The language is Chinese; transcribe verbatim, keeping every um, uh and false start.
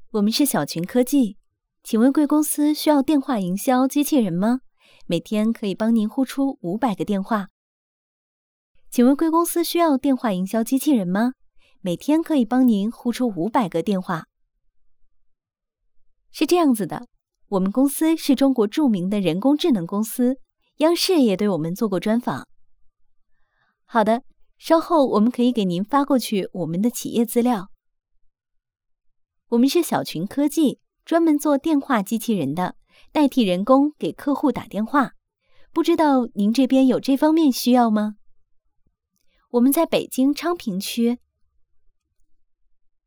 我们是小群科技，请问贵公司需要电话营销机器人吗？每天可以帮您呼出五百个电话。请问贵公司需要电话营销机器人吗？每天可以帮您呼出五百个电话。是这样子的，我们公司是中国著名的人工智能公司，央视也对我们做过专访。好的，稍后我们可以给您发过去我们的企业资料。我们是小群科技，专门做电话机器人的，代替人工给客户打电话。不知道您这边有这方面需要吗？我们在北京昌平区。